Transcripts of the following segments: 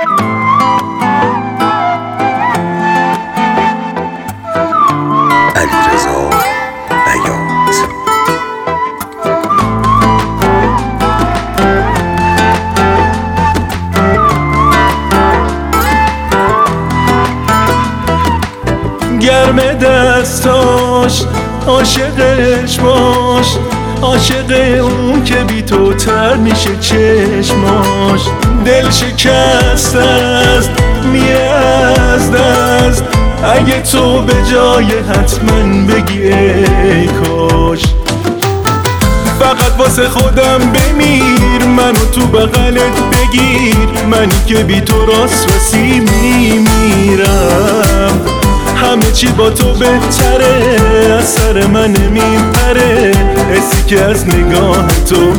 علیرضا بیات. گرم دستاش عاشقش باش، عاشق اون که بی تو تر میشه چشماش. دل شکست است میره از دست، اگه تو به جای حتما بگی ای کاش. فقط واسه خودم بمیر، منو تو بغلت بگیر، منی که بی تو راست وسی میمیرم. همه چی با تو بهتره، از سر من نمیپره، حسی که از نگاه تو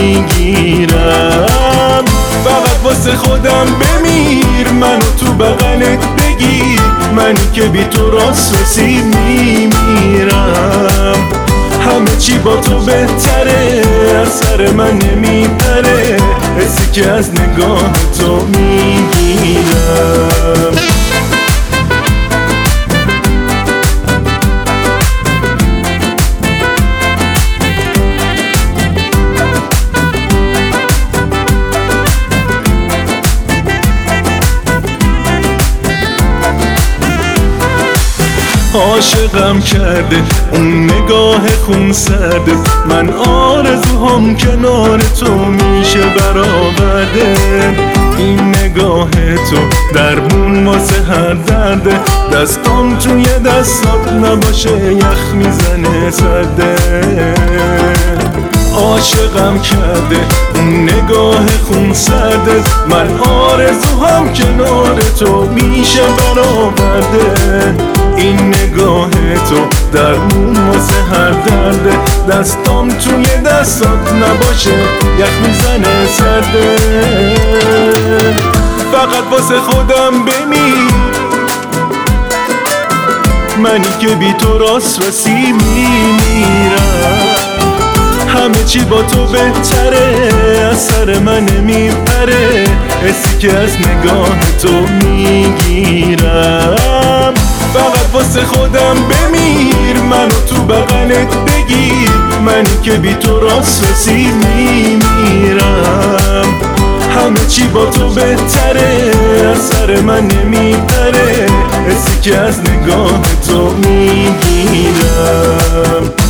میگیرم. فقط واسه خودم بمیر، منو تو بغلت بگیر، منی که بی تو راست وسی میمیرم. همه چی با تو بهتره، از سر من نمیپره، حسی که از نگاه تو میگیرم. عاشقم کرده اون نگاه خون سرده، من آرزوهام کنار تو میشه برآورده. این نگاه تو درمون واسه هر درده، دستام توی دستات نباشه یخ میزنه سرده. عاشقم کرده اون نگاه خون سرده، من آرزوهام کنار تو میشه برآورده. این نگاه تو درمون واسه هر درده، دستام توی دستات نباشه یخ میزنه سرده. فقط واسه خودم بمیر، منی که بی تو راست وسی میمیرم. همه چی با تو بهتره، از سر من نمیپره، حسی که از نگاه تو میگیرم. فقط واسه خودم بمیر، منو تو بغلت بگیر، منی که بی تو راست وسی میمیرم. همه چی با تو بهتره، از سر من نمیپره، حسی که از نگاه تو میگیرم.